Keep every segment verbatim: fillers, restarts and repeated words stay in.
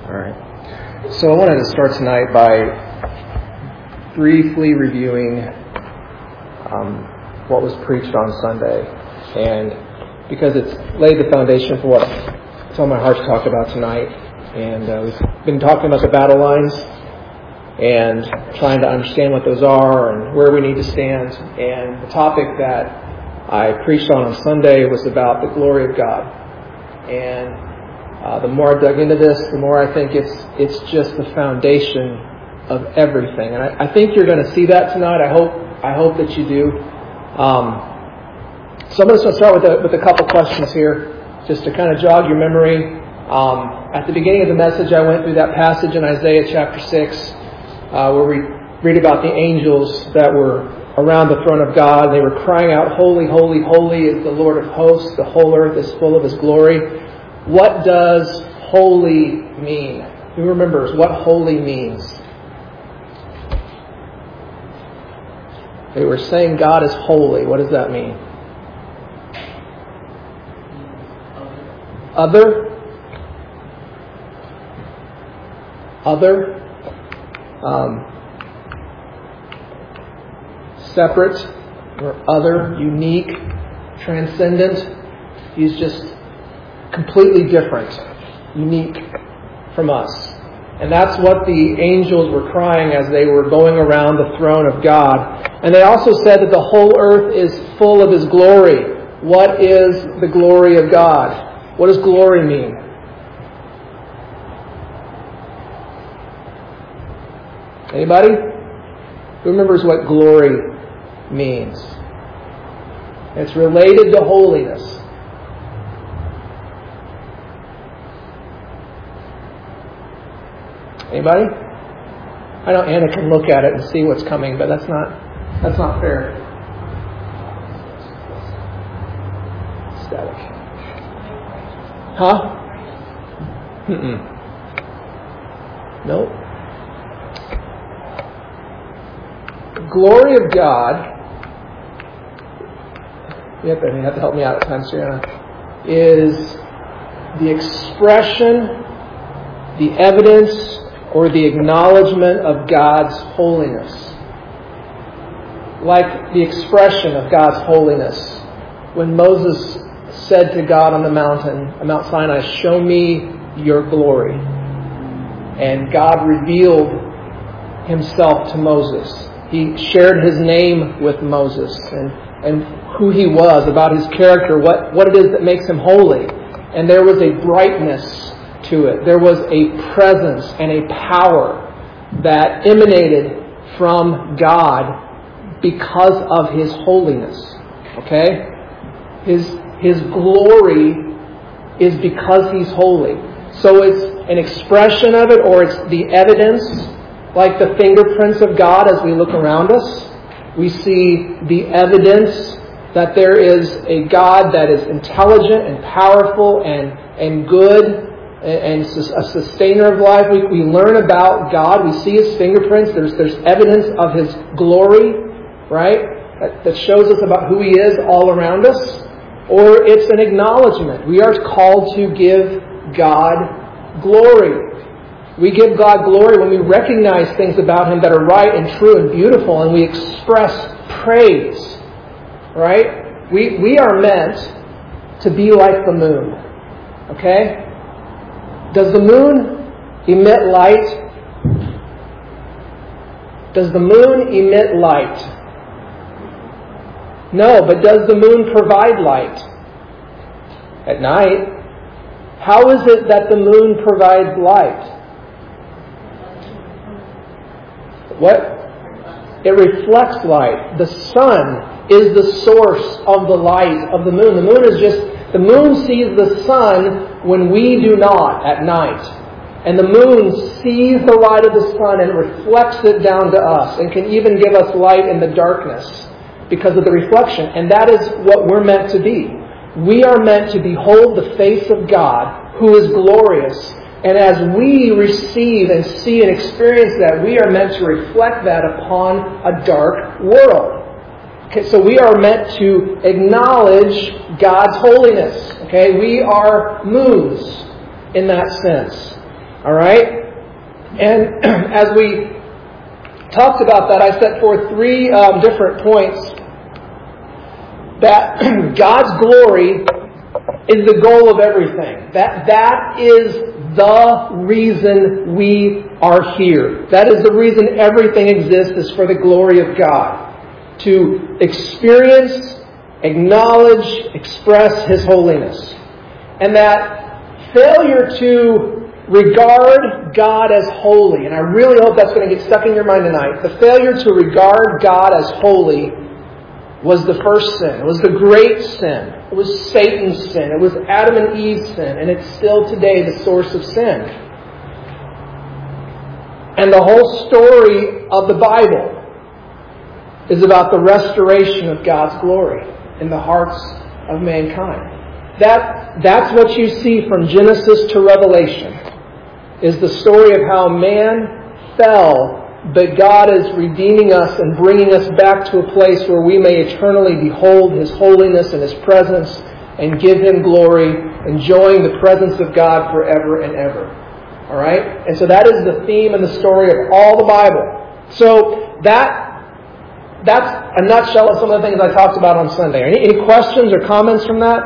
All right. So I wanted to start tonight by briefly reviewing um, what was preached on Sunday. And because it's laid the foundation for what it's on my heart to talk about tonight. And uh, we've been talking about the battle lines and trying to understand what those are and where we need to stand. And the topic that I preached on on Sunday was about the glory of God. And uh, the more I dug into this, the more I think it's it's just the foundation of everything. And I, I think you're going to see that tonight. I hope I hope that you do. Um, so I'm just going to start with a, with a couple questions here, just to kind of jog your memory. Um, at the beginning of the message, I went through that passage in Isaiah chapter six, uh, where we read about the angels that were around the throne of God. They were crying out, "Holy, holy, holy is the Lord of hosts. The whole earth is full of His glory." What does holy mean? Who remembers what holy means? They were saying God is holy. What does that mean? Other? Other? Um, separate or other, unique, transcendent. He's just completely different, unique from us. And that's what the angels were crying as they were going around the throne of God. And they also said that the whole earth is full of His glory. What is the glory of God? What does glory mean? Anybody? Who remembers what glory means? It's related to holiness. Anybody? I know Anna can look at it and see what's coming, but that's not that's not fair. Static. Huh? Mm-mm. Nope. The glory of God, you have to, you have to help me out at times, Anna, is the expression, the evidence, or the acknowledgement of God's holiness. Like the expression of God's holiness. When Moses said to God on the mountain, on Mount Sinai, "Show me your glory." And God revealed Himself to Moses. He shared His name with Moses and, and who He was, about His character, what, what it is that makes Him holy. And there was a brightness to it. There was a presence and a power that emanated from God because of His holiness. Okay? His, His glory is because He's holy. So it's an expression of it, or it's the evidence, like the fingerprints of God as we look around us. We see the evidence that there is a God that is intelligent and powerful and, and good and a sustainer of life. We, we learn about God. We see His fingerprints. There's, there's evidence of His glory, right? That, that shows us about who He is all around us. Or it's an acknowledgement. We are called to give God glory. We give God glory when we recognize things about Him that are right and true and beautiful, and we express praise, right? We, we are meant to be like the moon, okay? Does the moon emit light? Does the moon emit light? No, but does the moon provide light? At night. How is it that the moon provides light? What? It reflects light. The sun is the source of the light of the moon. The moon is just The moon sees the sun when we do not at night. And the moon sees the light of the sun and reflects it down to us and can even give us light in the darkness because of the reflection. And that is what we're meant to be. We are meant to behold the face of God, who is glorious. And as we receive and see and experience that, we are meant to reflect that upon a dark world. Okay, so we are meant to acknowledge God's holiness. Okay, we are moons in that sense. All right? And as we talked about that, I set forth three um, different points that God's glory is the goal of everything. That that is the reason we are here. That is the reason everything exists, is for the glory of God. To experience, acknowledge, express His holiness. And that failure to regard God as holy, and I really hope that's going to get stuck in your mind tonight, the failure to regard God as holy was the first sin. It was the great sin. It was Satan's sin. It was Adam and Eve's sin. And it's still today the source of sin. And the whole story of the Bible is about the restoration of God's glory in the hearts of mankind. That, that's what you see from Genesis to Revelation, is the story of how man fell, but God is redeeming us and bringing us back to a place where we may eternally behold His holiness and His presence and give Him glory, enjoying the presence of God forever and ever. All right? And so that is the theme and the story of all the Bible. So that that's a nutshell of some of the things I talked about on Sunday. Any, any questions or comments from that?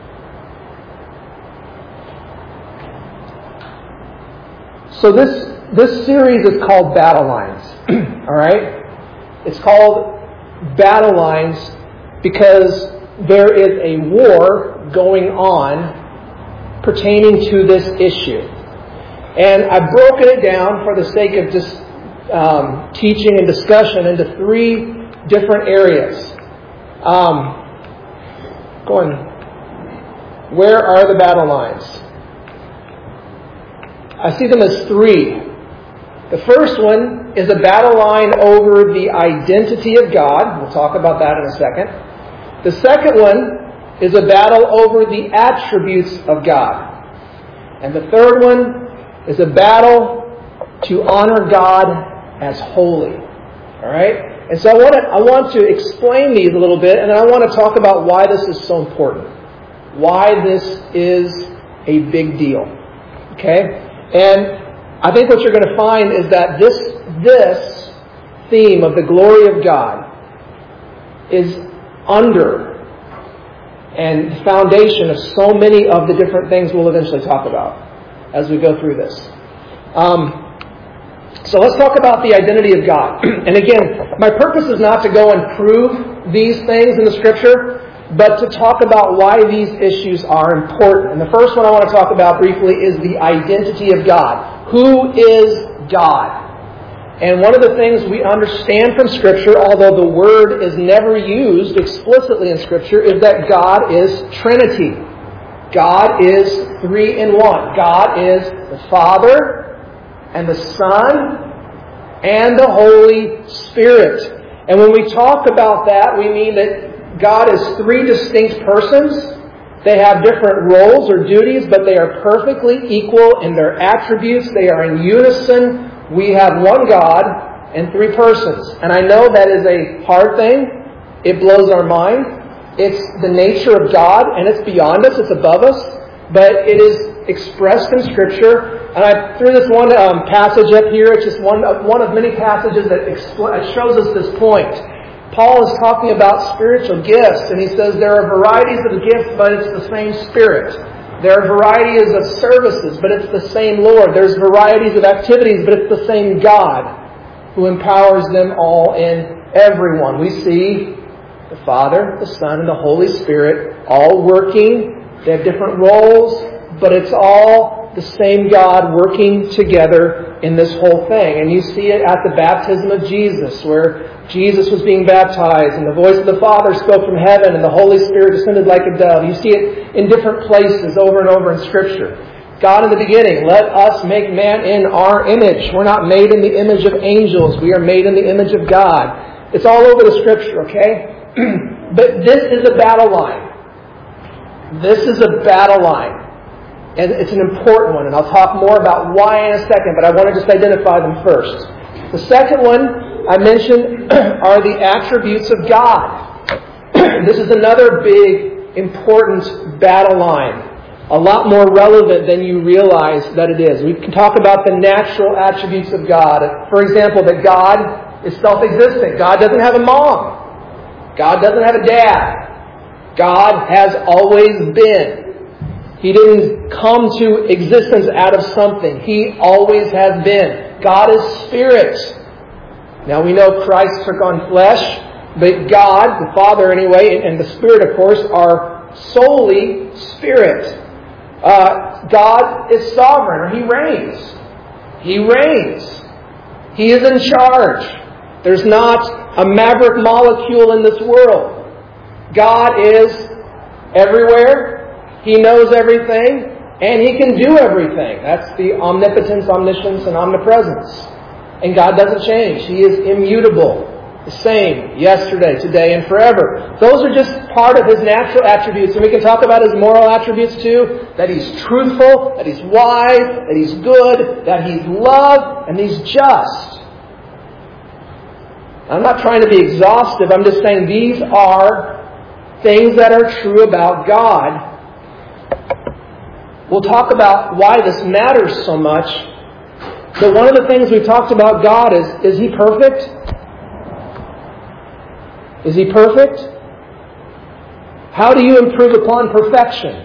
So this this series is called Battle Lines. All right? It's called Battle Lines because there is a war going on pertaining to this issue. And I've broken it down for the sake of just um, teaching and discussion into three different areas. Um, going, where are the battle lines? I see them as three. The first one is a battle line over the identity of God. We'll talk about that in a second. The second one is a battle over the attributes of God. And the third one is a battle to honor God as holy. All right? And so I want to, I want to explain these a little bit, and then I want to talk about why this is so important. Why this is a big deal. Okay? And I think what you're going to find is that this, this theme of the glory of God is under and the foundation of so many of the different things we'll eventually talk about as we go through this. Um, so let's talk about the identity of God. And again, my purpose is not to go and prove these things in the Scripture, but to talk about why these issues are important. And the first one I want to talk about briefly is the identity of God. Who is God? And one of the things we understand from Scripture, although the word is never used explicitly in Scripture, is that God is Trinity. God is three in one. God is the Father and the Son and the Holy Spirit. And when we talk about that, we mean that God is three distinct persons. They have different roles or duties, but they are perfectly equal in their attributes. They are in unison. We have one God and three persons. And I know that is a hard thing. It blows our mind. It's the nature of God, and it's beyond us. It's above us. But it is expressed in Scripture. And I threw this one um, passage up here. It's just one of, one of many passages that expl- shows us this point. Paul is talking about spiritual gifts, and he says there are varieties of gifts, but it's the same Spirit. There are varieties of services, but it's the same Lord. There's varieties of activities, but it's the same God who empowers them all in everyone. We see the Father, the Son, and the Holy Spirit all working. They have different roles, but it's all the same God working together in this whole thing. And you see it at the baptism of Jesus, where Jesus was being baptized, and the voice of the Father spoke from heaven, and the Holy Spirit descended like a dove. You see it in different places over and over in Scripture. God in the beginning, let us make man in our image. We're not made in the image of angels. We are made in the image of God. It's all over the Scripture, okay? But this is a battle line. This is a battle line. And it's an important one, and I'll talk more about why in a second, but I want to just identify them first. The second one I mentioned are the attributes of God. This is another big, important battle line. a lot more relevant than you realize that it is. We can talk about the natural attributes of God. For example, that God is self-existent. God doesn't have a mom. God doesn't have a dad. God has always been. He didn't come to existence out of something. He always has been. God is spirit. Now we know Christ took on flesh, but God, the Father anyway, and the Spirit, of course, are solely spirit. Uh, God is sovereign, or He reigns. He reigns. He is in charge. There's not a maverick molecule in this world. God is everywhere. He knows everything, and He can do everything. That's the omnipotence, omniscience, and omnipresence. And God doesn't change. He is immutable. The same yesterday, today, and forever. Those are just part of His natural attributes. And we can talk about His moral attributes too. That He's truthful, that He's wise, that He's good, that He's love, and He's just. I'm not trying to be exhaustive. I'm just saying these are things that are true about God. We'll talk about why this matters so much. But one of the things we've talked about God is, is He perfect? Is He perfect? How do you improve upon perfection?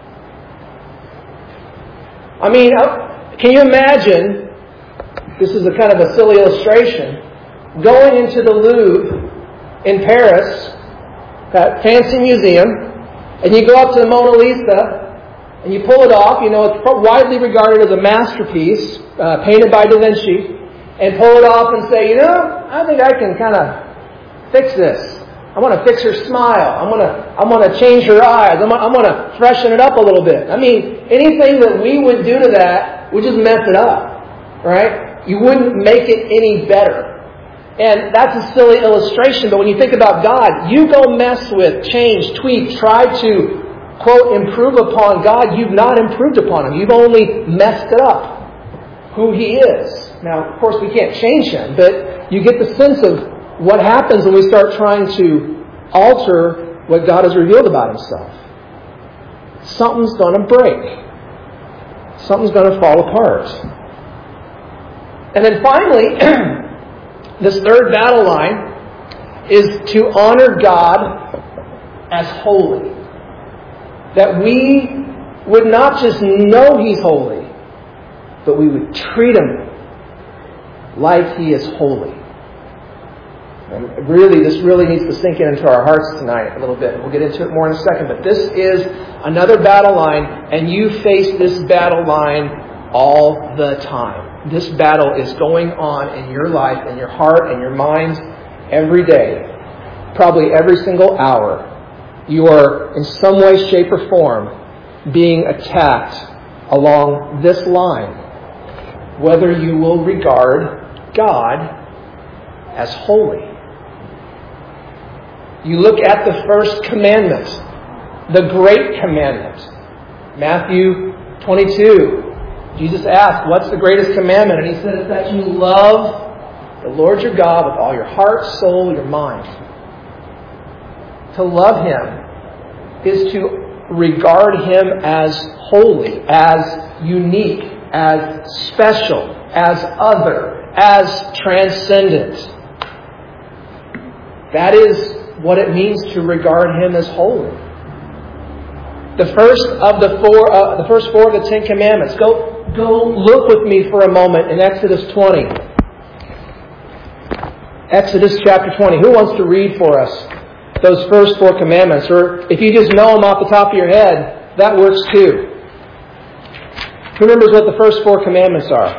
I mean, can you imagine, this is a kind of a silly illustration, going into the Louvre in Paris, that fancy museum, and you go up to the Mona Lisa, and you pull it off, you know, it's widely regarded as a masterpiece, uh, painted by Da Vinci, and pull it off and say, you know, I think I can kind of fix this. I want to fix her smile. I'm going to, I'm going to change her eyes. I'm, I'm going to freshen it up a little bit. I mean, anything that we would do to that would just mess it up, right? You wouldn't make it any better. And that's a silly illustration, but when you think about God, you go mess with, change, tweak, try to, quote, improve upon God, you've not improved upon Him. You've only messed it up, who He is. Now, of course, we can't change Him, but you get the sense of what happens when we start trying to alter what God has revealed about Himself. Something's going to break. Something's going to fall apart. And then finally, this third battle line is to honor God as holy. That we would not just know He's holy, but we would treat Him like He is holy. And really, this really needs to sink in into our hearts tonight a little bit. We'll get into it more in a second. But this is another battle line, and you face this battle line all the time. This battle is going on in your life, in your heart, in your mind, every day. Probably every single hour. You are, in some way, shape, or form, being attacked along this line. Whether you will regard God as holy. You look at the first commandment, the great commandment. Matthew twenty-two. Jesus asked, what's the greatest commandment? And He said, it's that you love the Lord your God with all your heart, soul, your mind. To love Him is to regard Him as holy, as unique, as special, as other, as transcendent. That is what it means to regard Him as holy. The first of the four, uh, the first four of the Ten Commandments. Go, go look with me for a moment in Exodus twenty. Exodus chapter twenty. Who wants to read for us those first four commandments? Or if you just know them off the top of your head, that works too. Who remembers what the first four commandments are?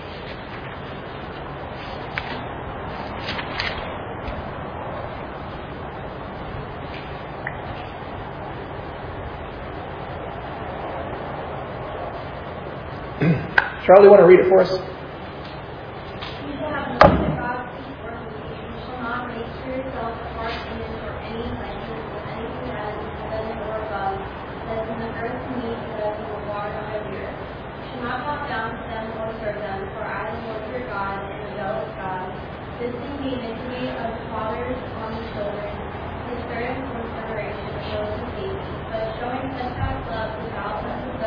Charlie, want to read it for us? You shall have no other gods before me. You shall not make for yourself a carved image or any likeness of anything that is in heaven or above, that is in the earth beneath, or that is in the water under the earth. You shall not bow down to them or serve them, for I am the Lord your God and a jealous God, visiting the iniquity of the fathers on the children, the third and fourth generation of those who hate me, but showing steadfast love to thousands of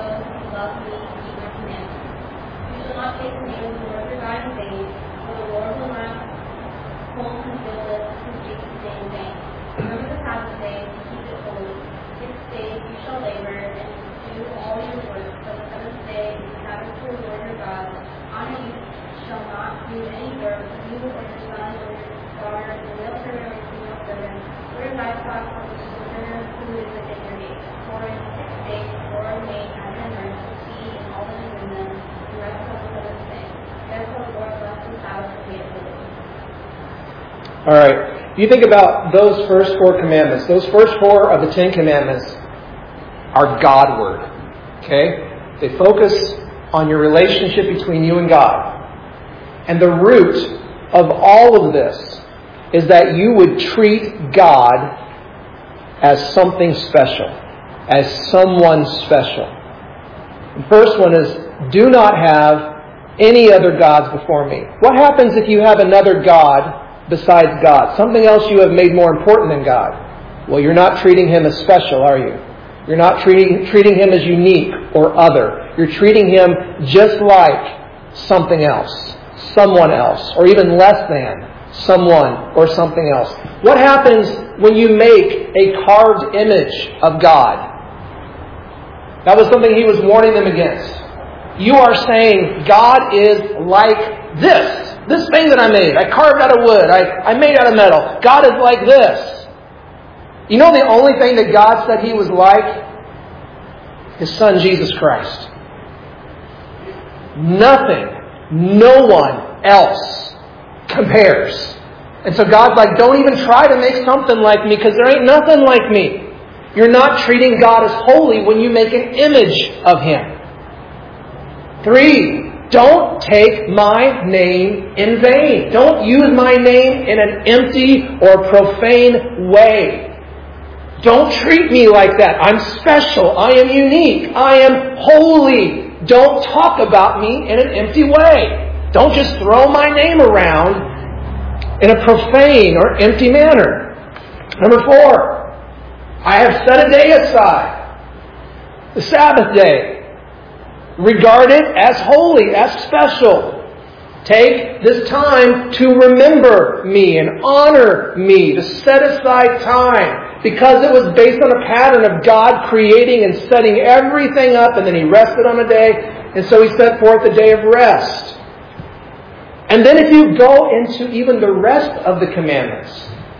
cold and fearless, and speak the day in vain. Remember the Sabbath day and keep it holy. Six days you shall labor and do all your work, but the seventh day is the Sabbath to the Lord your God. On it you shall not do any work, you or your son or your daughter, the male servant or your female servant, or your livestock or the sojourner who is within your gates. For in six days the Lord made heaven and earth, the sea and all that is in them, and rested on the seventh day. Therefore the Lord blessed the Sabbath and made it holy. All right. You think about those first four commandments. Those first four of the Ten Commandments are Godward. Okay? They focus on your relationship between you and God. And the root of all of this is that you would treat God as something special, as someone special. The first one is, do not have any other gods before me. What happens if you have another God besides God? Something else you have made more important than God. Well, you're not treating Him as special, are you? You're not treating, treating Him as unique or other. You're treating Him just like something else, someone else, or even less than someone or something else. What happens when you make a carved image of God? That was something He was warning them against. You are saying God is like this. This thing that I made. I carved out of wood. I, I made out of metal. God is like this. You know the only thing that God said He was like? His Son, Jesus Christ. Nothing, no one else compares. And so God's like, don't even try to make something like me, because there ain't nothing like me. You're not treating God as holy when you make an image of Him. Three, don't take my name in vain. Don't use my name in an empty or profane way. Don't treat me like that. I'm special. I am unique. I am holy. Don't talk about me in an empty way. Don't just throw my name around in a profane or empty manner. Number four, I have set a day aside, the Sabbath day. Regard it as holy, as special. Take this time to remember me and honor me, to set aside time, because it was based on a pattern of God creating and setting everything up, and then He rested on a day, and so He set forth a day of rest. And then if you go into even the rest of the commandments,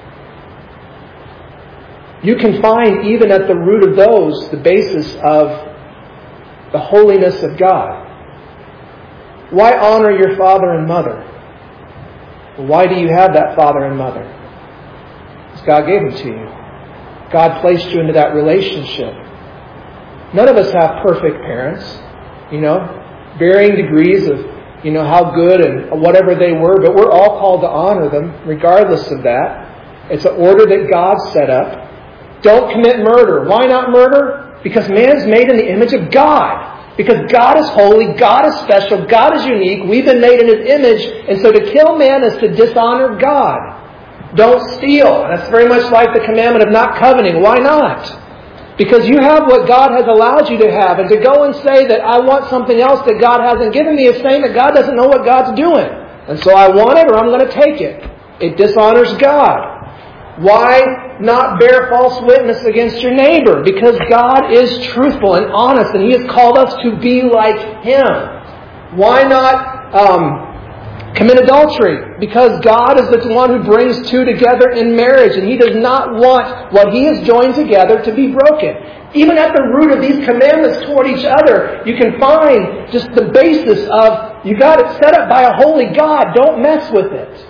you can find even at the root of those the basis of the holiness of God. Why honor your father and mother? Why do you have that father and mother? Because God gave them to you. God placed you into that relationship. None of us have perfect parents, you know, varying degrees of, you know, how good and whatever they were, but we're all called to honor them regardless of that. It's an order that God set up. Don't commit murder. Why not murder? Because man is made in the image of God. Because God is holy, God is special, God is unique. We've been made in His image. And so to kill man is to dishonor God. Don't steal. And that's very much like the commandment of not coveting. Why not? Because you have what God has allowed you to have. And to go and say that I want something else that God hasn't given me is saying that God doesn't know what God's doing. And so I want it or I'm going to take it. It dishonors God. Why not bear false witness against your neighbor? Because God is truthful and honest, and He has called us to be like Him. Why not um, commit adultery? Because God is the one who brings two together in marriage, and He does not want what He has joined together to be broken. Even at the root of these commandments toward each other, you can find just the basis of, you got it set up by a holy God, don't mess with it.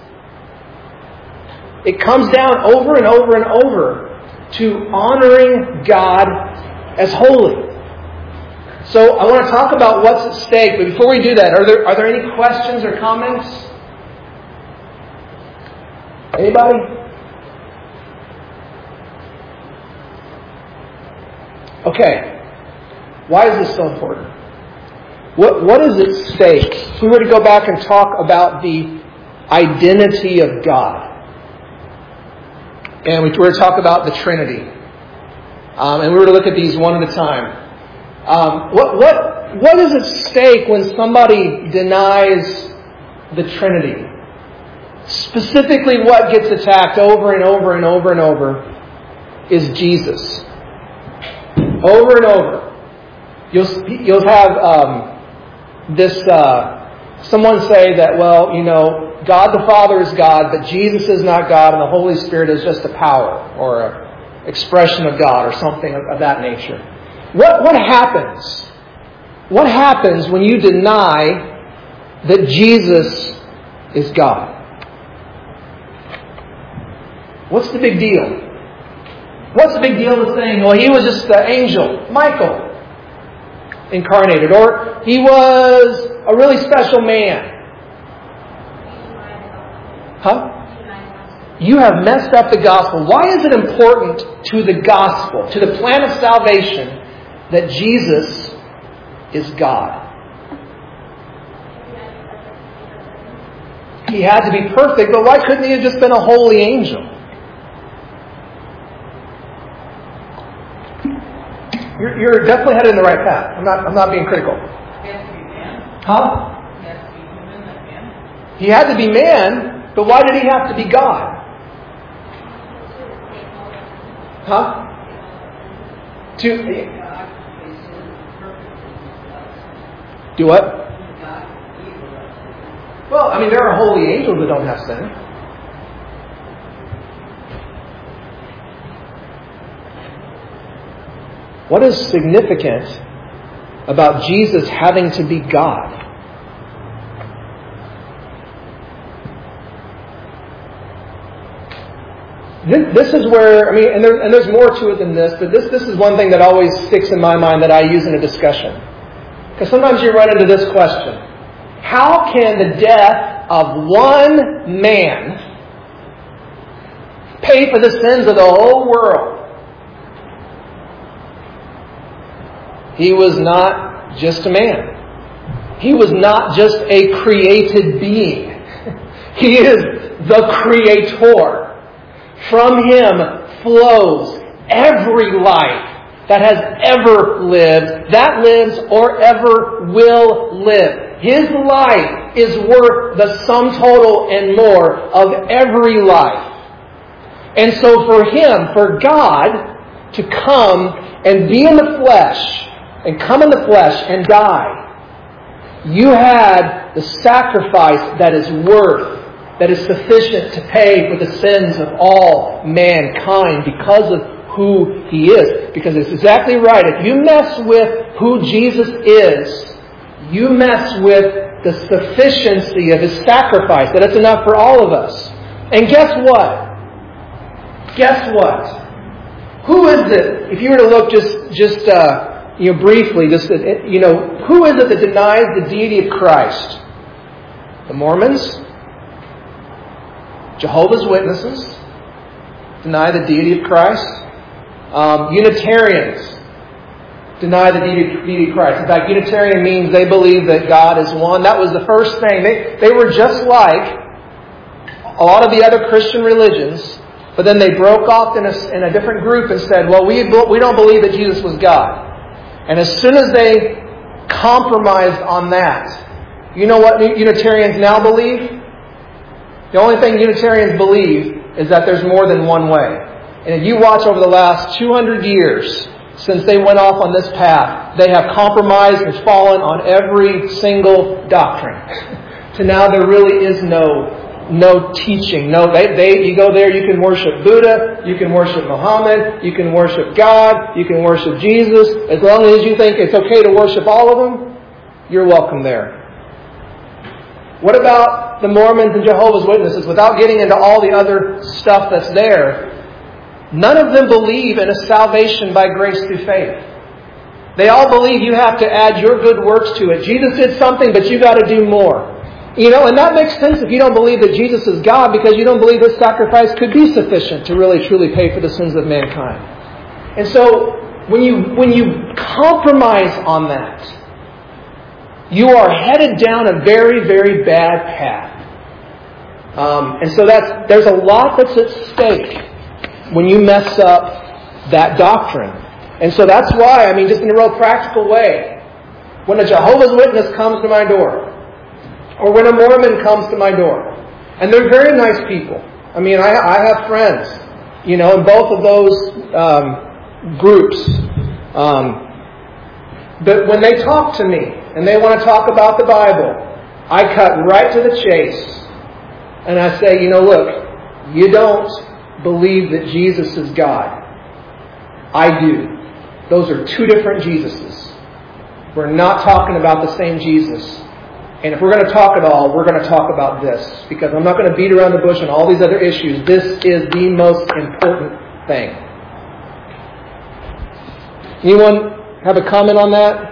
It comes down over and over and over to honoring God as holy. So I want to talk about what's at stake, but before we do that, are there are there any questions or comments? Anybody? Okay. Why is this so important? What what is at stake? If we were to go back and talk about the identity of God, and we were to talk about the Trinity, um, and we were to look at these one at a time. Um, what what what is at stake when somebody denies the Trinity? Specifically, what gets attacked over and over and over and over is Jesus. Over and over. You'll, you'll have um, this, uh, someone say that, well, you know, God the Father is God, but Jesus is not God, and the Holy Spirit is just a power or an expression of God or something of, of that nature. What, what happens? What happens when you deny that Jesus is God? What's the big deal? What's the big deal with saying, well, he was just the angel, Michael, incarnated, or he was a really special man? Huh? You have messed up the gospel. Why is it important to the gospel, to the plan of salvation, that Jesus is God? He had to be perfect, but why couldn't he have just been a holy angel? You're, you're definitely headed in the right path. I'm not, I'm not being critical. He had to be man. Huh? He had to be human like man. He had to be man, but why did he have to be God? Huh? To do what? Well, I mean, there are holy angels that don't have sin. What is significant about Jesus having to be God? This is where, I mean, and, there, and there's more to it than this, but this, this is one thing that always sticks in my mind that I use in a discussion. Because sometimes you run into this question. How can the death of one man pay for the sins of the whole world? He was not just a man. He was not just a created being. He is the Creator. From Him flows every life that has ever lived, that lives or ever will live. His life is worth the sum total and more of every life. And so for Him, for God to come and be in the flesh, and come in the flesh and die, you had the sacrifice that is worth, that is sufficient to pay for the sins of all mankind because of who He is. Because it's exactly right. If you mess with who Jesus is, you mess with the sufficiency of His sacrifice, that it's enough for all of us. And guess what? Guess what? Who is it? If you were to look just, just, uh, You know, briefly, just you know, who is it that denies the deity of Christ? The Mormons, Jehovah's Witnesses deny the deity of Christ. Um, Unitarians deny the deity of Christ. In fact, Unitarian means they believe that God is one. That was the first thing. They they were just like a lot of the other Christian religions, but then they broke off in a, in a different group and said, "Well, we we don't believe that Jesus was God." And as soon as they compromised on that, you know what Unitarians now believe? The only thing Unitarians believe is that there's more than one way. And if you watch over the last two hundred years, since they went off on this path, they have compromised and fallen on every single doctrine. To now there really is no No teaching. No, they, they, you go there, you can worship Buddha, you can worship Muhammad, you can worship God, you can worship Jesus. As long as you think it's okay to worship all of them, you're welcome there. What about the Mormons and Jehovah's Witnesses? Without getting into all the other stuff that's there, none of them believe in a salvation by grace through faith. They all believe you have to add your good works to it. Jesus did something, but you got to do more. You know, and that makes sense if you don't believe that Jesus is God, because you don't believe this sacrifice could be sufficient to really truly pay for the sins of mankind. And so, when you when you compromise on that, you are headed down a very, very bad path. Um, and so that's there's a lot that's at stake when you mess up that doctrine. And so that's why, I mean, just in a real practical way, when a Jehovah's Witness comes to my door, or when a Mormon comes to my door, And they're very nice people. I mean, I, I have friends, you know, in both of those um, groups. Um, but when they talk to me and they want to talk about the Bible, I cut right to the chase. And I say, you know, look, you don't believe that Jesus is God. I do. Those are two different Jesuses. We're not talking about the same Jesus. And if we're going to talk at all, we're going to talk about this. Because I'm not going to beat around the bush on all these other issues. This is the most important thing. Anyone have a comment on that?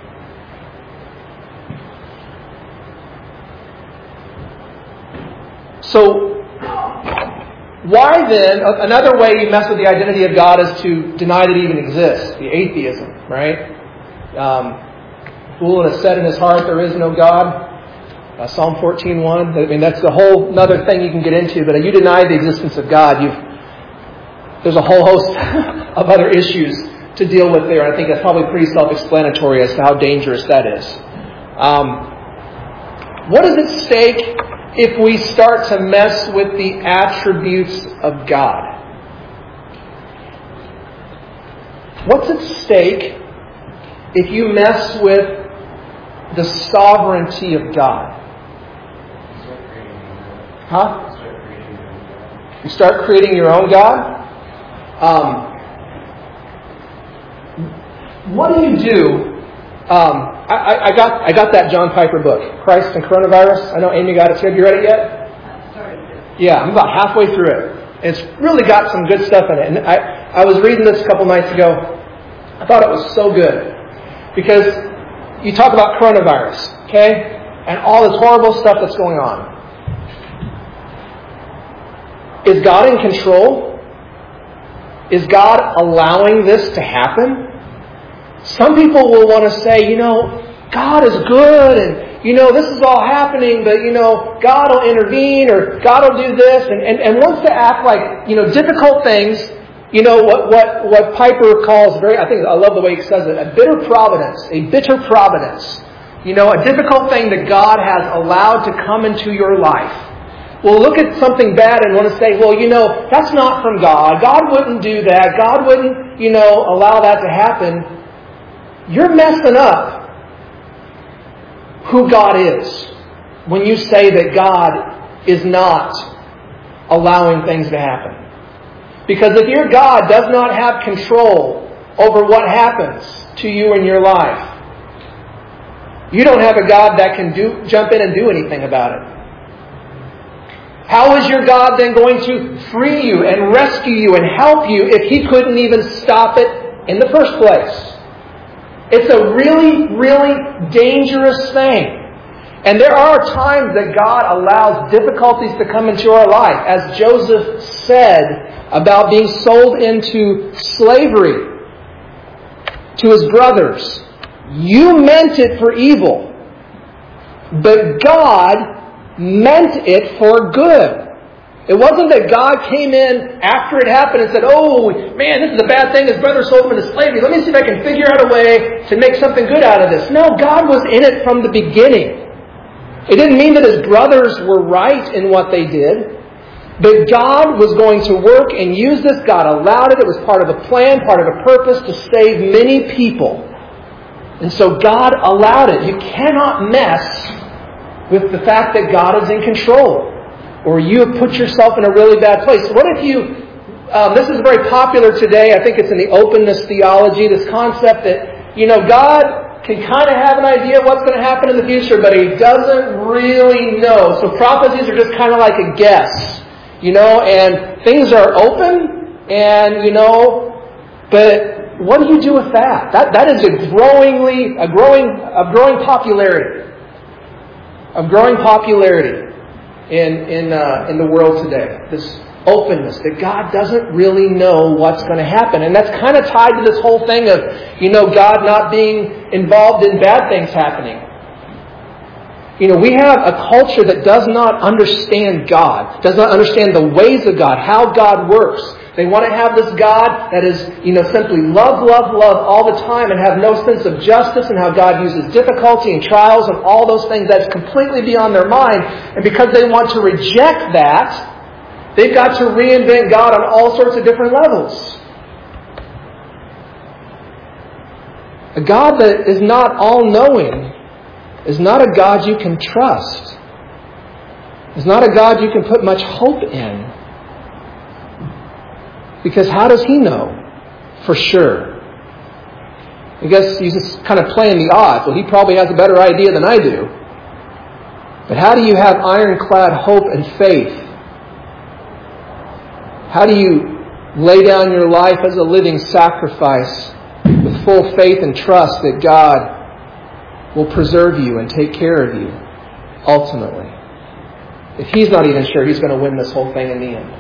So, why then, another way you mess with the identity of God is to deny that He even exists. The atheism, right? Um, Fool has said in his heart, there is no God. Uh, Psalm fourteen one. I mean, that's a whole another thing you can get into. But you deny the existence of God, you've there's a whole host of other issues to deal with there. I think that's probably pretty self-explanatory as to how dangerous that is. Um, what is at stake if we start to mess with the attributes of God? What's at stake if you mess with the sovereignty of God? Huh? You start creating your own God? Um, what do you do? Um, I, I got I got that John Piper book, Christ and Coronavirus. I know Amy got it too. Have you read it yet? Yeah, I'm about halfway through it. It's really got some good stuff in it. And I, I was reading this a couple nights ago. I thought it was so good. Because you talk about coronavirus, okay? And all this horrible stuff that's going on. Is God in control? Is God allowing this to happen? Some people will want to say, you know, God is good and, you know, this is all happening, but, you know, God will intervene or God will do this and, and, and wants to act like, you know, difficult things. You know, what, what, what Piper calls very, I think, I love the way he says it, a bitter providence, a bitter providence. You know, a difficult thing that God has allowed to come into your life. We'll look at something bad and want to say, well, you know, that's not from God. God wouldn't do that. God wouldn't, you know, allow that to happen. You're messing up who God is when you say that God is not allowing things to happen. Because if your God does not have control over what happens to you in your life, you don't have a God that can do jump in and do anything about it. How is your God then going to free you and rescue you and help you if He couldn't even stop it in the first place? It's a really, really dangerous thing. And there are times that God allows difficulties to come into our life. As Joseph said about being sold into slavery to his brothers. You meant it for evil, but God meant it for good. It wasn't that God came in after it happened and said, oh, man, this is a bad thing. His brother sold him into slavery. Let me see if I can figure out a way to make something good out of this. No, God was in it from the beginning. It didn't mean that his brothers were right in what they did. But God was going to work and use this. God allowed it. It was part of a plan, part of a purpose to save many people. And so God allowed it. You cannot mess with the fact that God is in control. Or you have put yourself in a really bad place. What if you... Um, this is very popular today. I think it's in the openness theology. This concept that, you know, God can kind of have an idea of what's going to happen in the future, but He doesn't really know. So prophecies are just kind of like a guess. You know, and things are open, and, you know, but what do you do with that? That that is a growingly, a growing, a growing popularity. A growing popularity in, in, uh, in the world today. This openness, that God doesn't really know what's going to happen. And that's kind of tied to this whole thing of, you know, God not being involved in bad things happening. You know, we have a culture that does not understand God, does not understand the ways of God, how God works. They want to have this God that is, you know, simply love, love, love all the time and have no sense of justice and how God uses difficulty and trials and all those things. That's completely beyond their mind. And because they want to reject that, they've got to reinvent God on all sorts of different levels. A God that is not all-knowing is not a God you can trust. It's not a God you can put much hope in. Because how does He know for sure? I guess He's just kind of playing the odds. Well, He probably has a better idea than I do. But how do you have ironclad hope and faith? How do you lay down your life as a living sacrifice with full faith and trust that God will preserve you and take care of you ultimately? If He's not even sure He's going to win this whole thing in the end.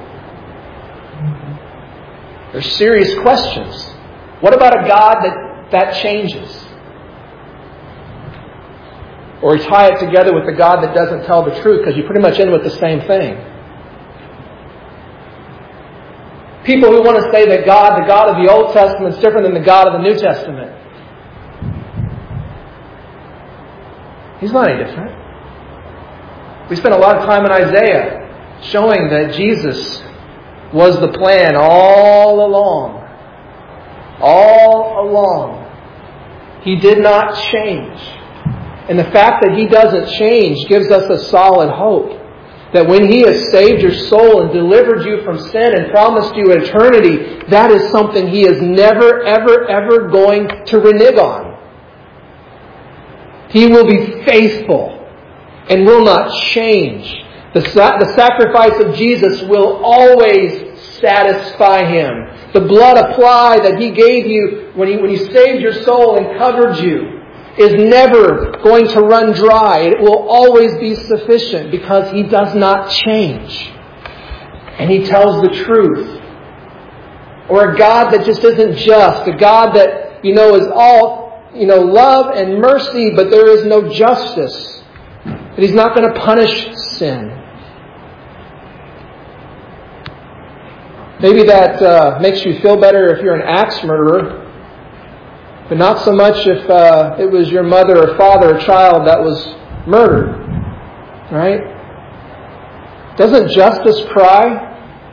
There's serious questions. What about a God that, that changes? Or you tie it together with the God that doesn't tell the truth, because you pretty much end with the same thing. People who want to say that God, the God of the Old Testament, is different than the God of the New Testament. He's not any different. We spent a lot of time in Isaiah showing that Jesus was the plan all along. All along. He did not change. And the fact that He doesn't change gives us a solid hope. That when He has saved your soul and delivered you from sin and promised you eternity, that is something He is never, ever, ever going to renege on. He will be faithful and will not change. The, the sacrifice of Jesus will always satisfy Him. The blood applied that He gave you when He, when He saved your soul and covered you is never going to run dry. It will always be sufficient because He does not change. And He tells the truth. Or a God that just isn't just. A God that, you know, is all, you know, love and mercy, but there is no justice. That He's not going to punish sin. Maybe that uh, makes you feel better if you're an axe murderer, but not so much if uh, it was your mother or father or child that was murdered. Right? Doesn't justice cry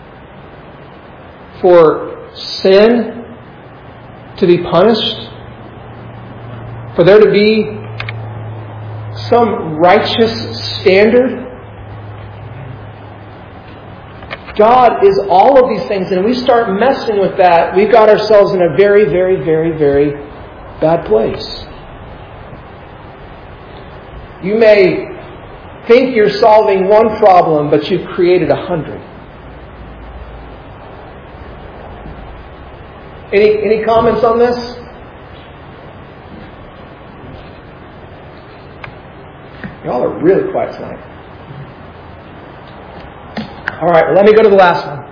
for sin to be punished? For there to be some righteous standard? God is all of these things, and we start messing with that, we've got ourselves in a very, very, very, very bad place. You may think you're solving one problem, but you've created a hundred. Any, any comments on this? Y'all are really quiet tonight. All right, well, let me go to the last one.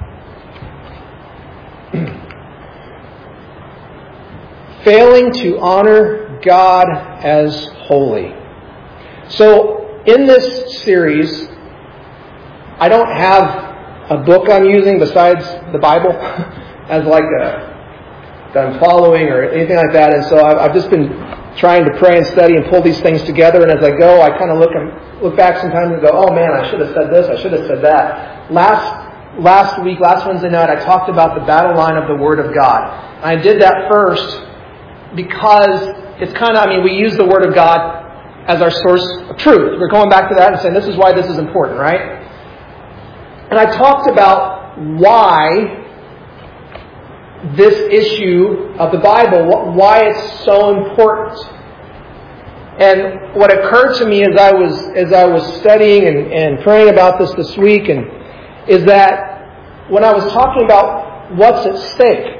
Failing to honor God as holy. So, in this series, I don't have a book I'm using besides the Bible as like a that I'm following or anything like that. And so I've, I've just been trying to pray and study and pull these things together. And as I go, I kind of look and look back sometimes and go, "Oh man, I should have said this. I should have said that." Last last week, last Wednesday night, I talked about the battle line of the Word of God. I did that first because it's kind of, I mean, we use the Word of God as our source of truth. We're going back to that and saying this is why this is important, right? And I talked about why this issue of the Bible, why it's so important. And what occurred to me as I was as I was studying and, and praying about this this week, and is that when I was talking about what's at stake,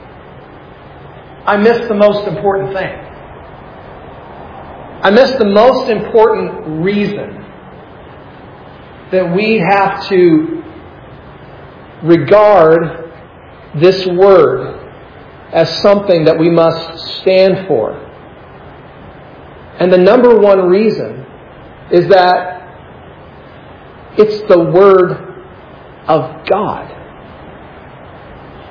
I missed the most important thing. I missed the most important reason that we have to regard this word as something that we must stand for. And the number one reason is that it's the Word of God.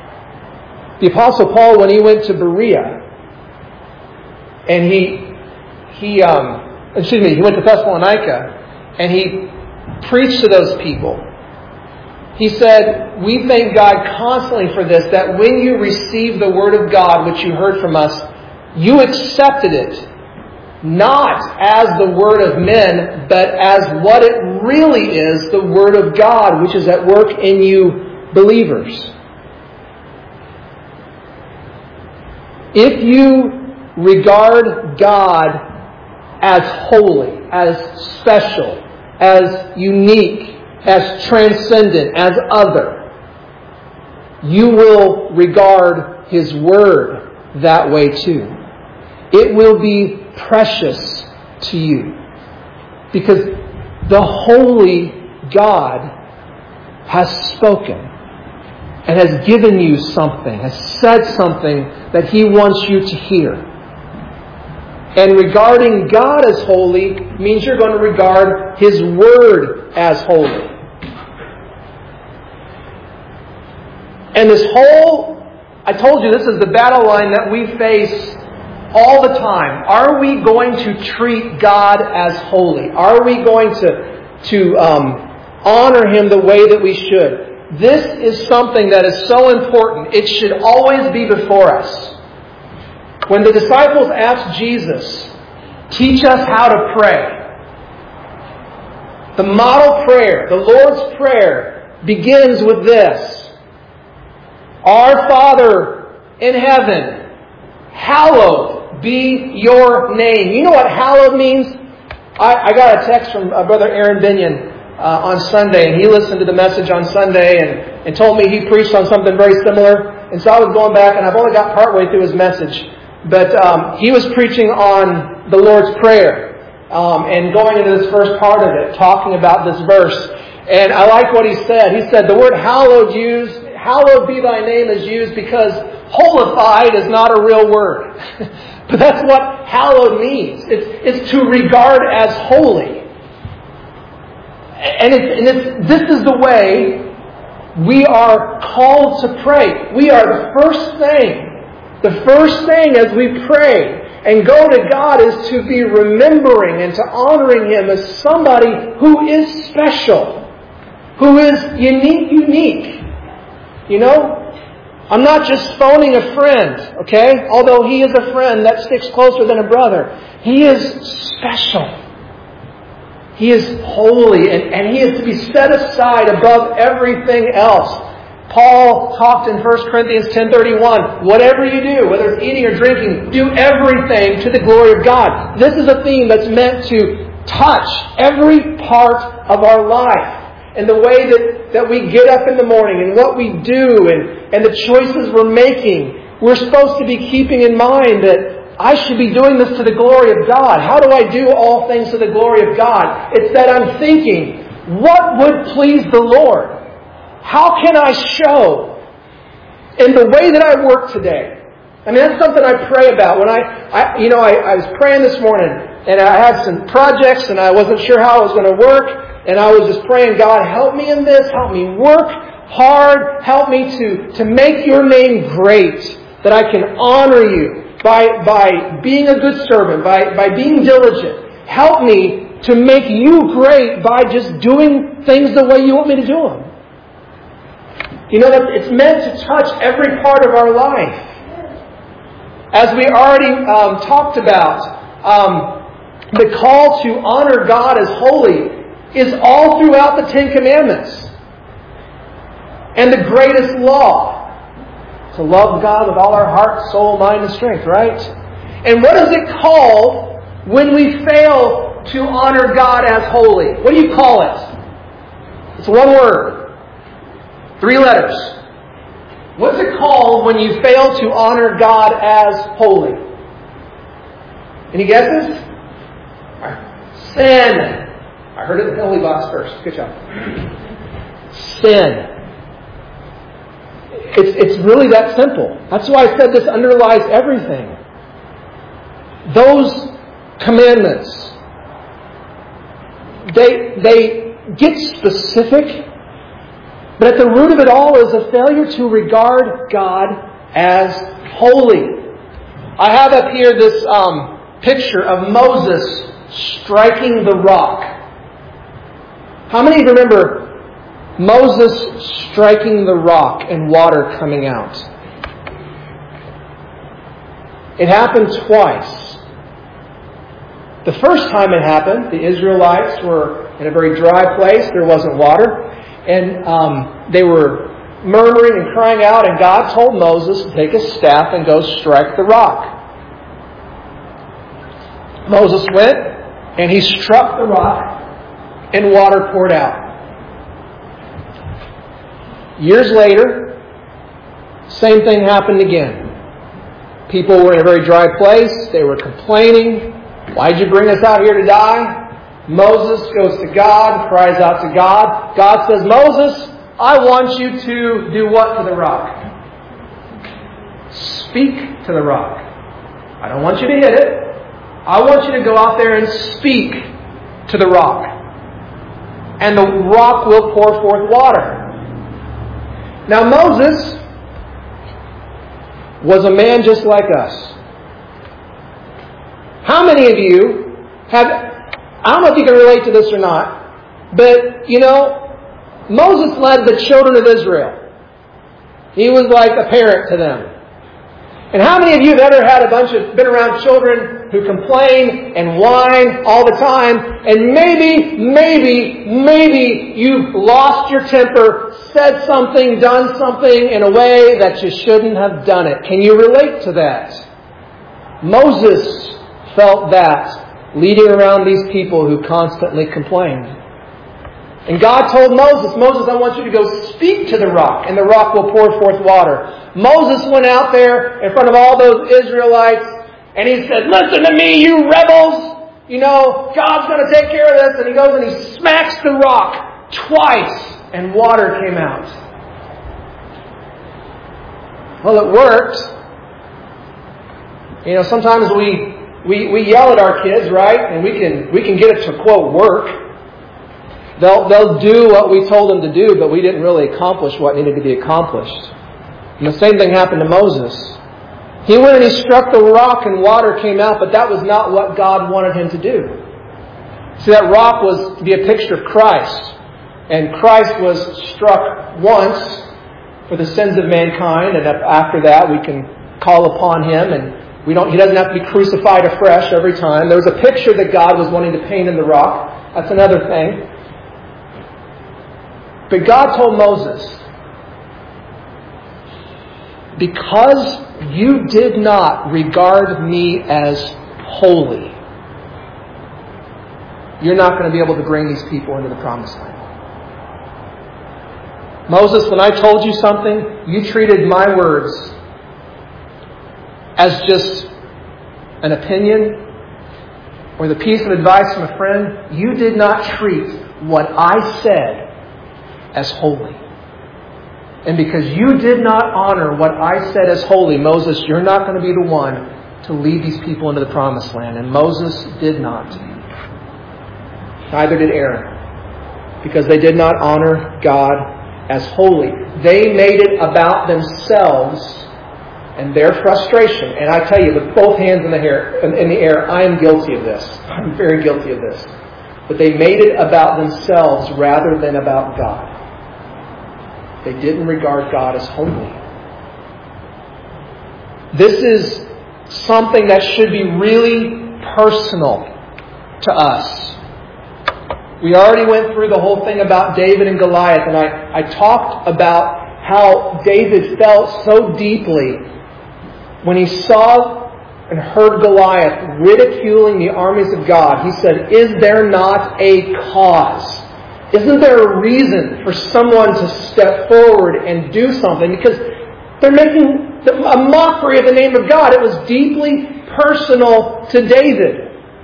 The Apostle Paul, when he went to Berea, and he, he, um, excuse me, he went to Thessalonica, and he preached to those people. He said, we thank God constantly for this, that when you received the Word of God, which you heard from us, you accepted it, not as the Word of men, but as what it really is, the Word of God, which is at work in you believers. If you regard God as holy, as special, as unique, as transcendent, as other, you will regard His Word that way too. It will be precious to you. Because the holy God has spoken and has given you something, has said something that He wants you to hear. And regarding God as holy means you're going to regard His Word as holy. And this whole, I told you this is the battle line that we face all the time. Are we going to treat God as holy? Are we going to, to um, honor Him the way that we should? This is something that is so important. It should always be before us. When the disciples asked Jesus, teach us how to pray, the model prayer, the Lord's Prayer, begins with this. Our Father in heaven, hallowed be your name. You know what hallowed means? I, I got a text from uh, Brother Aaron Binion uh, on Sunday, and he listened to the message on Sunday and, and told me he preached on something very similar. And so I was going back, and I've only got partway through his message. But um, he was preaching on the Lord's Prayer um, and going into this first part of it, talking about this verse. And I like what he said. He said the word hallowed used, hallowed be thy name is used because holified is not a real word. But that's what hallowed means. It's, it's to regard as holy. And, it's, and it's, this is the way we are called to pray. We are the first thing. The first thing as we pray and go to God is to be remembering and to honoring Him as somebody who is special, who is unique, unique. You know, I'm not just phoning a friend, okay? Although he is a friend that sticks closer than a brother. He is special. He is holy, and, and He is to be set aside above everything else. Paul talked in First Corinthians ten thirty-one, whatever you do, whether it's eating or drinking, do everything to the glory of God. This is a theme that's meant to touch every part of our life. And the way that, that we get up in the morning and what we do and, and the choices we're making, we're supposed to be keeping in mind that I should be doing this to the glory of God. How do I do all things to the glory of God? It's that I'm thinking, what would please the Lord? How can I show in the way that I work today? I mean, that's something I pray about. When I, I you know, I, I was praying this morning and I had some projects and I wasn't sure how it was going to work. And I was just praying, God, help me in this. Help me work hard. Help me to, to make your name great. That I can honor you by, by being a good servant, by, by being diligent. Help me to make you great by just doing things the way you want me to do them. You know, that it's meant to touch every part of our life. As we already um, talked about, um, the call to honor God as holy is all throughout the Ten Commandments. And the greatest law, to love God with all our heart, soul, mind, and strength, right? And what is it called when we fail to honor God as holy? What do you call it? It's one word. Three letters. What's it called when you fail to honor God as holy? Any guesses? Sin. I heard it in the penalty box first. Good job. Sin. It's, it's really that simple. That's why I said this underlies everything. Those commandments, they, they get specific, but at the root of it all is a failure to regard God as holy. I have up here this um, picture of Moses striking the rock. How many remember Moses striking the rock and water coming out? It happened twice. The first time it happened, the Israelites were in a very dry place. There wasn't water. And um, they were murmuring and crying out. And God told Moses to take his staff and go strike the rock. Moses went and he struck the rock and water poured out. Years later, same thing happened again. People were in a very dry place. They were complaining. Why'd you bring us out here to die? Moses goes to God, cries out to God. God says, Moses, I want you to do what to the rock? Speak to the rock. I don't want you to hit it. I want you to go out there and speak to the rock. And the rock will pour forth water. Now Moses was a man just like us. How many of you have, I don't know if you can relate to this or not, but you know, Moses led the children of Israel. He was like a parent to them. And how many of you have ever had a bunch of, been around children who complain and whine all the time, and maybe, maybe, maybe you've lost your temper, said something, done something in a way that you shouldn't have done it? Can you relate to that? Moses felt that leading around these people who constantly complained. And God told Moses, Moses, I want you to go speak to the rock, and the rock will pour forth water. Moses went out there in front of all those Israelites, and he said, listen to me, you rebels. You know, God's going to take care of this. And he goes and he smacks the rock twice, and water came out. Well, it worked. You know, sometimes we, we, we yell at our kids, right? And we can, we can get it to, quote, work. They'll, they'll do what we told them to do, but we didn't really accomplish what needed to be accomplished. And the same thing happened to Moses. He went and he struck the rock and water came out, but that was not what God wanted him to do. See, that rock was to be a picture of Christ. And Christ was struck once for the sins of mankind, and after that we can call upon Him, and we don't. He doesn't have to be crucified afresh every time. There was a picture that God was wanting to paint in the rock. That's another thing. But God told Moses, because you did not regard me as holy, you're not going to be able to bring these people into the promised land. Moses, when I told you something, you treated my words as just an opinion or the piece of advice from a friend. You did not treat what I said as holy. And because you did not honor what I said as holy, Moses, you're not going to be the one to lead these people into the promised land. And Moses did not. Neither did Aaron. Because they did not honor God as holy. They made it about themselves and their frustration. And I tell you, with both hands in the air, in the air, I am guilty of this. I'm very guilty of this. But they made it about themselves rather than about God. They didn't regard God as holy. This is something that should be really personal to us. We already went through the whole thing about David and Goliath, and I, I talked about how David felt so deeply when he saw and heard Goliath ridiculing the armies of God. He said, is there not a cause? Isn't there a reason for someone to step forward and do something? Because they're making a mockery of the name of God. It was deeply personal to David.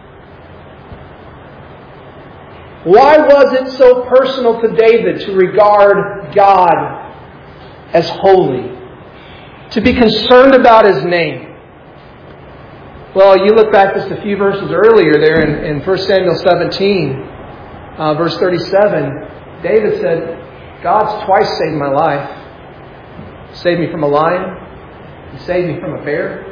Why was it so personal to David to regard God as holy? To be concerned about His name? Well, you look back just a few verses earlier there in, in First Samuel seventeen. Uh, verse thirty-seven, David said, God's twice saved my life. Saved me from a lion He saved me from a bear.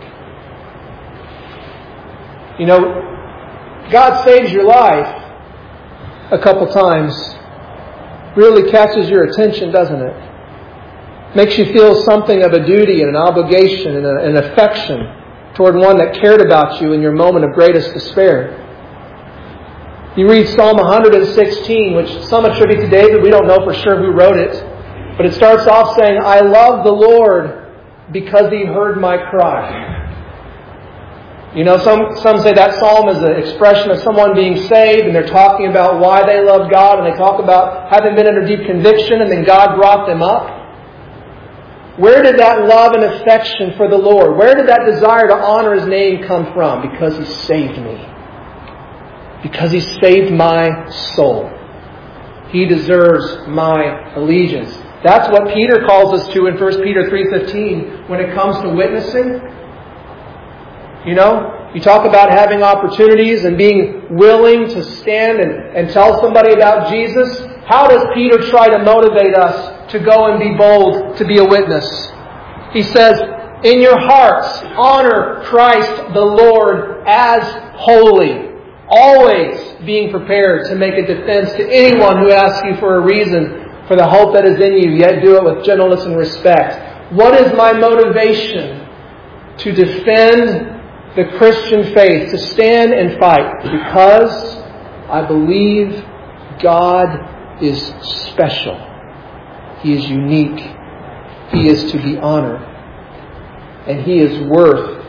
You know, God saves your life a couple times. Really catches your attention, doesn't it? Makes you feel something of a duty and an obligation and a, an affection toward one that cared about you in your moment of greatest despair. You read Psalm one sixteen, which some attribute to David. We don't know for sure who wrote it. But it starts off saying, I love the Lord because He heard my cry. You know, some, some say that psalm is an expression of someone being saved, and they're talking about why they love God, and they talk about having been under deep conviction, and then God brought them up. Where did that love and affection for the Lord, where did that desire to honor His name come from? Because He saved me. Because He saved my soul. He deserves my allegiance. That's what Peter calls us to in First Peter three fifteen when it comes to witnessing. You know, you talk about having opportunities and being willing to stand and, and tell somebody about Jesus. How does Peter try to motivate us to go and be bold, to be a witness? He says, in your hearts, honor Christ the Lord as holy, always being prepared to make a defense to anyone who asks you for a reason for the hope that is in you, yet do it with gentleness and respect. What is my motivation to defend the Christian faith, to stand and fight? Because I believe God is special. He is unique. He is to be honored. And He is worth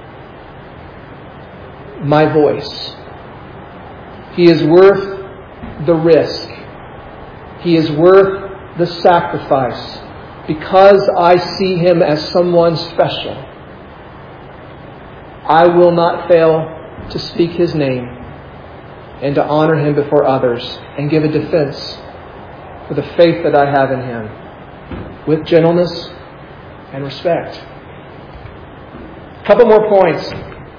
my voice. He is worth the risk. He is worth the sacrifice. Because I see Him as someone special, I will not fail to speak His name and to honor Him before others and give a defense for the faith that I have in Him with gentleness and respect. A couple more points.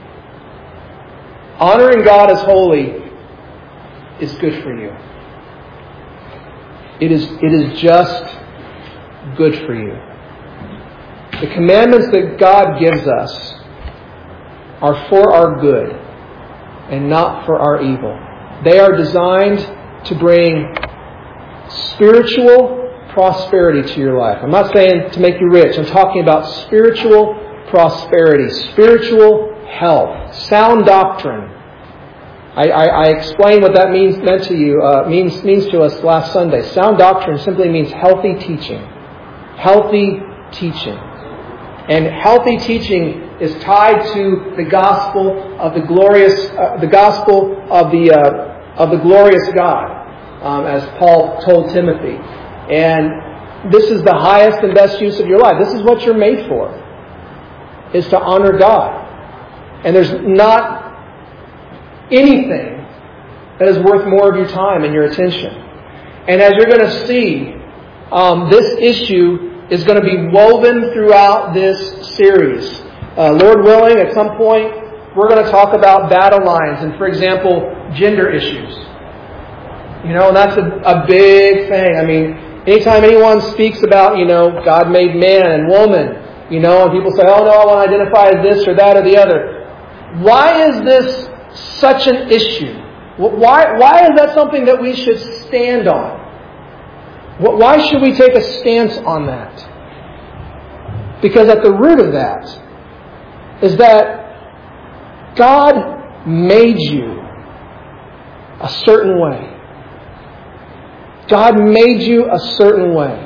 Honoring God as holy is good for you. It is, it is just good for you. The commandments that God gives us are for our good and not for our evil. They are designed to bring spiritual prosperity to your life. I'm not saying to make you rich. I'm talking about spiritual prosperity, spiritual health, sound doctrine. I, I, I explained what that means meant to you, uh, means means to us last Sunday. Sound doctrine simply means healthy teaching. Healthy teaching. And healthy teaching is tied to the gospel of the glorious, uh, the gospel of the uh, of the glorious God, um, as Paul told Timothy. And this is the highest and best use of your life. This is what you're made for, is to honor God. And there's not anything that is worth more of your time and your attention. And as you're going to see, um, this issue is going to be woven throughout this series. Uh, Lord willing, at some point, we're going to talk about battle lines and, for example, gender issues. You know, and that's a, a big thing. I mean, anytime anyone speaks about, you know, God made man and woman, you know, and people say, oh no, I want to identify as this or that or the other. Why is this such an issue? Why, why is that something that we should stand on? Why should we take a stance on that? Because at the root of that is that God made you a certain way. God made you a certain way.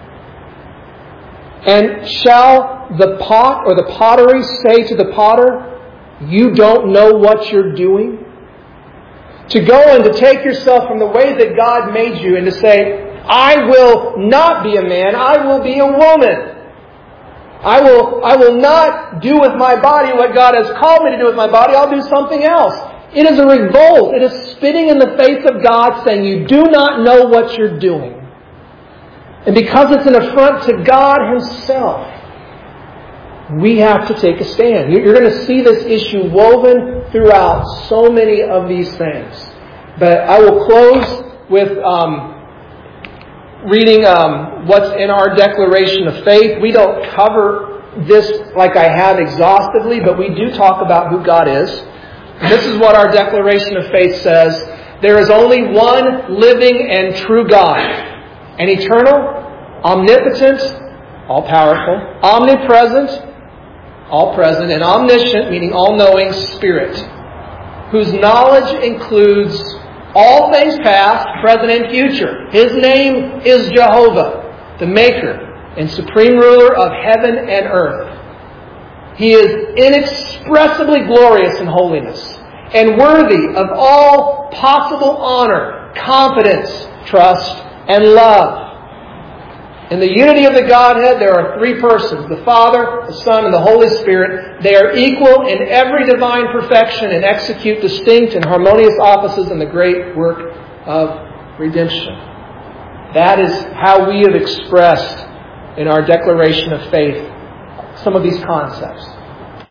And shall the pot or the pottery say to the potter, you don't know what you're doing? To go and to take yourself from the way that God made you and to say, I will not be a man, I will be a woman. I will, I will not do with my body what God has called me to do with my body. I'll do something else. It is a revolt. It is spitting in the face of God, saying you do not know what you're doing. And because it's an affront to God Himself, we have to take a stand. You're going to see this issue woven throughout so many of these things. But I will close with um, reading um, what's in our declaration of faith. We don't cover this like I have exhaustively, but we do talk about who God is. This is what our declaration of faith says. There is only one living and true God, an eternal, omnipotent, all-powerful, omnipresent, all-present, and omniscient, meaning all-knowing Spirit, whose knowledge includes all things past, present, and future. His name is Jehovah, the Maker and Supreme Ruler of heaven and earth. He is inexpressibly glorious in holiness and worthy of all possible honor, confidence, trust, and love. In the unity of the Godhead, there are three persons, the Father, the Son, and the Holy Spirit. They are equal in every divine perfection and execute distinct and harmonious offices in the great work of redemption. That is how we have expressed in our declaration of faith some of these concepts.